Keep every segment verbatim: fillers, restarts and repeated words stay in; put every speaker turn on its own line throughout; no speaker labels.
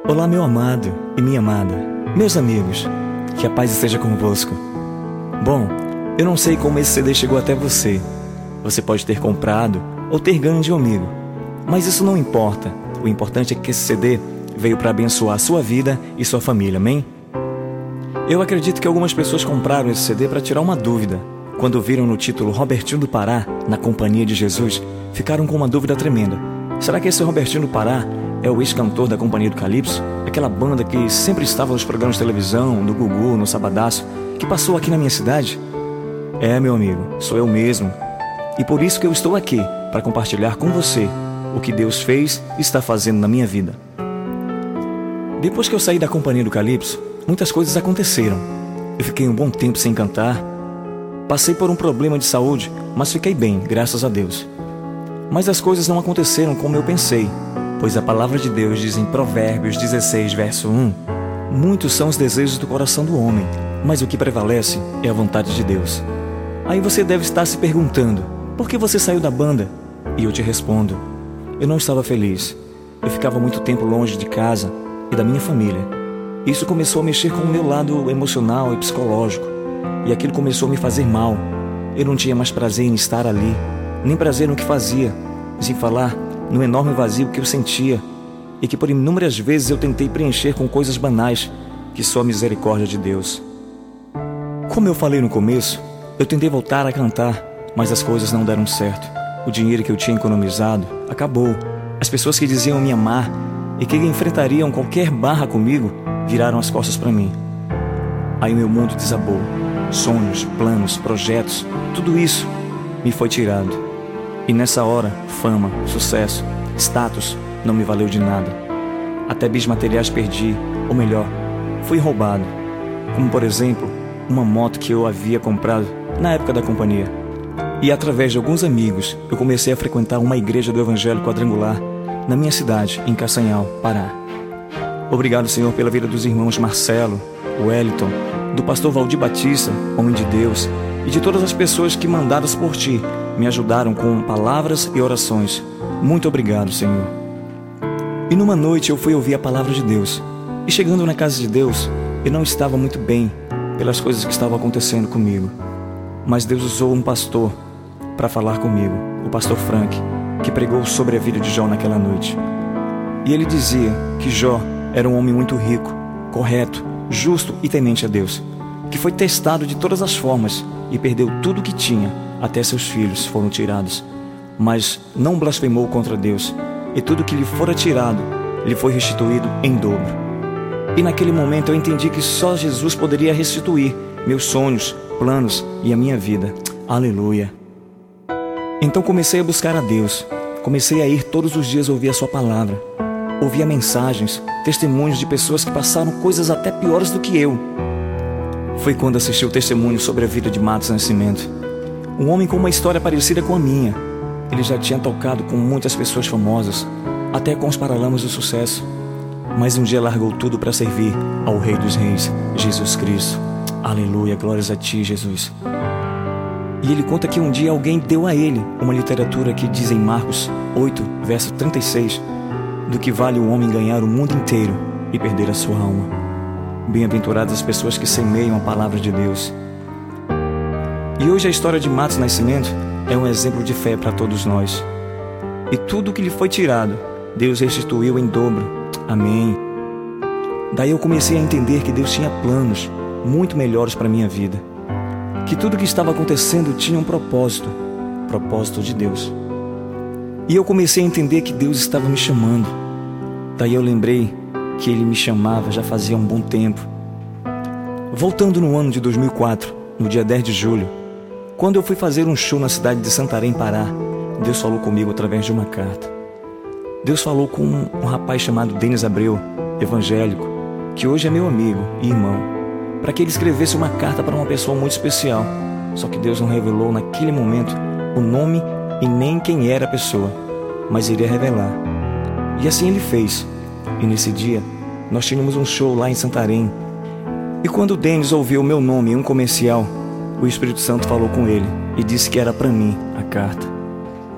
Olá, meu amado e minha amada, meus amigos, que a paz esteja convosco. Bom, eu não sei como esse C D chegou até você. Você pode ter comprado ou ter ganho de um amigo, mas isso não importa. O importante é que esse C D veio para abençoar a sua vida e sua família, amém? Eu acredito que algumas pessoas compraram esse C D para tirar uma dúvida. Quando viram no título Robertinho do Pará, na Companhia de Jesus, ficaram com uma dúvida tremenda. Será que esse Robertinho do Pará é o ex-cantor da Companhia do Calypso? Aquela banda que sempre estava nos programas de televisão, no Gugu, no Sabadaço, que passou aqui na minha cidade? É, meu amigo, sou eu mesmo. E por isso que eu estou aqui, para compartilhar com você o que Deus fez e está fazendo na minha vida. Depois que eu saí da Companhia do Calypso, muitas coisas aconteceram. Eu fiquei um bom tempo sem cantar. Passei por um problema de saúde, mas fiquei bem, graças a Deus. Mas as coisas não aconteceram como eu pensei, pois a palavra de Deus diz em Provérbios dezesseis, verso um: muitos são os desejos do coração do homem, mas o que prevalece é a vontade de Deus. Aí você deve estar se perguntando, por que você saiu da banda? E eu te respondo, eu não estava feliz. Eu ficava muito tempo longe de casa e da minha família. Isso começou a mexer com o meu lado emocional e psicológico, e aquilo começou a me fazer mal. Eu não tinha mais prazer em estar ali, nem prazer no que fazia, sem falar no enorme vazio que eu sentia e que por inúmeras vezes eu tentei preencher com coisas banais que só a misericórdia de Deus. Como eu falei no começo, eu tentei voltar a cantar, mas as coisas não deram certo. O dinheiro que eu tinha economizado acabou. As pessoas que diziam me amar e que enfrentariam qualquer barra comigo viraram as costas para mim. Aí o meu mundo desabou. Sonhos, planos, projetos, tudo isso me foi tirado. E nessa hora, fama, sucesso, status não me valeu de nada. Até bens materiais perdi, ou melhor, fui roubado. Como por exemplo, uma moto que eu havia comprado na época da companhia. E através de alguns amigos, eu comecei a frequentar uma igreja do Evangelho Quadrangular na minha cidade, em Castanhal, Pará. Obrigado, Senhor, pela vida dos irmãos Marcelo, Wellington, do pastor Valdir Batista, homem de Deus, e de todas as pessoas que, mandadas por Ti, me ajudaram com palavras e orações. Muito obrigado, Senhor. E numa noite eu fui ouvir a palavra de Deus. E chegando na casa de Deus, eu não estava muito bem pelas coisas que estavam acontecendo comigo. Mas Deus usou um pastor para falar comigo, o pastor Frank, que pregou sobre a vida de Jó naquela noite. E ele dizia que Jó era um homem muito rico, correto, justo e temente a Deus, que foi testado de todas as formas e perdeu tudo o que tinha, até seus filhos foram tirados, mas não blasfemou contra Deus, e tudo que lhe fora tirado lhe foi restituído em dobro. E naquele momento eu entendi que só Jesus poderia restituir meus sonhos, planos e a minha vida. Aleluia! Então comecei a buscar a Deus, comecei a ir todos os dias ouvir a sua palavra, ouvia mensagens, testemunhos de pessoas que passaram coisas até piores do que eu. Foi quando assisti o testemunho sobre a vida de Matos Nascimento, um homem com uma história parecida com a minha. Ele já tinha tocado com muitas pessoas famosas, até com os Paralamas do Sucesso, mas um dia largou tudo para servir ao Rei dos Reis, Jesus Cristo. Aleluia, glórias a Ti, Jesus. E ele conta que um dia alguém deu a ele uma literatura que diz em Marcos oito, verso trinta e seis, do que vale o homem ganhar o mundo inteiro e perder a sua alma. Bem-aventuradas as pessoas que semeiam a palavra de Deus. E hoje a história de Matos Nascimento é um exemplo de fé para todos nós. E tudo o que lhe foi tirado, Deus restituiu em dobro. Amém. Daí eu comecei a entender que Deus tinha planos muito melhores para a minha vida. Que tudo o que estava acontecendo tinha um propósito, propósito de Deus. E eu comecei a entender que Deus estava me chamando. Daí eu lembrei que Ele me chamava já fazia um bom tempo. Voltando no ano de dois mil e quatro, no dia dez de julho, quando eu fui fazer um show na cidade de Santarém, Pará, Deus falou comigo através de uma carta. Deus falou com um, um rapaz chamado Denis Abreu, evangélico, que hoje é meu amigo e irmão, para que ele escrevesse uma carta para uma pessoa muito especial. Só que Deus não revelou naquele momento o nome e nem quem era a pessoa, mas iria revelar. E assim Ele fez. E nesse dia, nós tínhamos um show lá em Santarém. E quando o Denis ouviu o meu nome em um comercial, o Espírito Santo falou com ele e disse que era para mim a carta.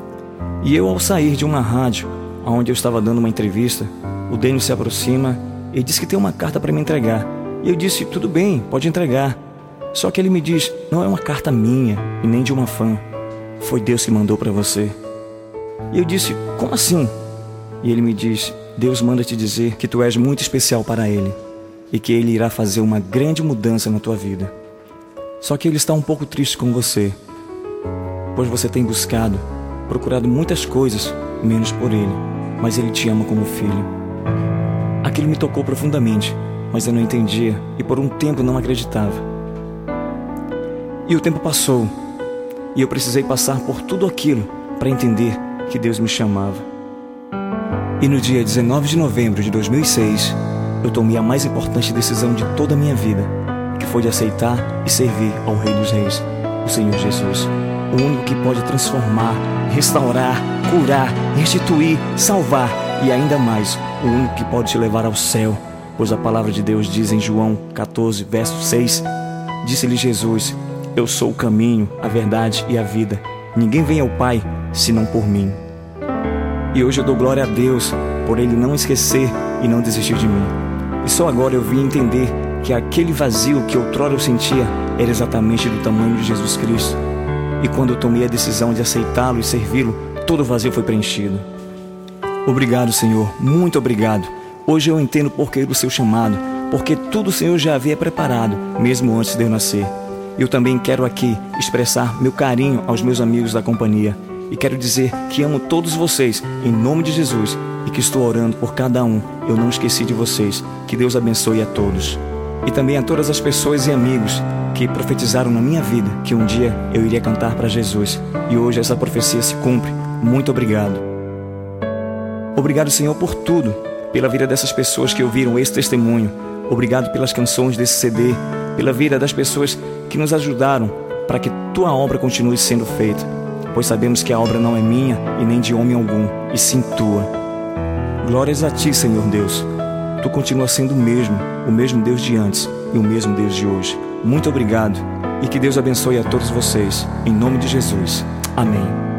E eu, ao sair de uma rádio onde eu estava dando uma entrevista, o Denis se aproxima Ele disse que tem uma carta para me entregar. E eu disse, tudo bem, pode entregar. Só que ele me diz, não é uma carta minha e nem de uma fã. Foi Deus que mandou para você. E eu disse, como assim? E ele me diz, Deus manda te dizer que tu és muito especial para Ele e que Ele irá fazer uma grande mudança na tua vida. Só que Ele está um pouco triste com você, pois você tem buscado, procurado muitas coisas, menos por Ele, mas Ele te ama como filho. Aquilo me tocou profundamente, mas eu não entendia e por um tempo não acreditava. E o tempo passou, e eu precisei passar por tudo aquilo para entender que Deus me chamava. E no dia dezenove de novembro de dois mil e seis, eu tomei a mais importante decisão de toda a minha vida, que foi de aceitar e servir ao Rei dos Reis, o Senhor Jesus, o único que pode transformar, restaurar, curar, restituir, salvar e ainda mais, o único que pode te levar ao céu, pois a palavra de Deus diz em João quatorze, verso seis, disse-lhe Jesus, eu sou o caminho, a verdade e a vida. Ninguém vem ao Pai, senão por mim. E hoje eu dou glória a Deus por Ele não esquecer e não desistir de mim. E só agora eu vim entender que aquele vazio que outrora eu sentia era exatamente do tamanho de Jesus Cristo. E quando eu tomei a decisão de aceitá-lo e servi-lo, todo o vazio foi preenchido. Obrigado, Senhor, muito obrigado. Hoje eu entendo o porquê do seu chamado, porque tudo o Senhor já havia preparado, mesmo antes de eu nascer. Eu também quero aqui expressar meu carinho aos meus amigos da companhia. E quero dizer que amo todos vocês, em nome de Jesus, e que estou orando por cada um. Eu não esqueci de vocês. Que Deus abençoe a todos. E também a todas as pessoas e amigos que profetizaram na minha vida que um dia eu iria cantar para Jesus. E hoje essa profecia se cumpre. Muito obrigado. Obrigado, Senhor, por tudo. Pela vida dessas pessoas que ouviram esse testemunho. Obrigado pelas canções desse C D. Pela vida das pessoas que nos ajudaram para que Tua obra continue sendo feita. Pois sabemos que a obra não é minha e nem de homem algum, e sim Tua. Glórias a Ti, Senhor Deus. Tu continuas sendo o mesmo, o mesmo Deus de antes e o mesmo Deus de hoje. Muito obrigado e que Deus abençoe a todos vocês. Em nome de Jesus. Amém.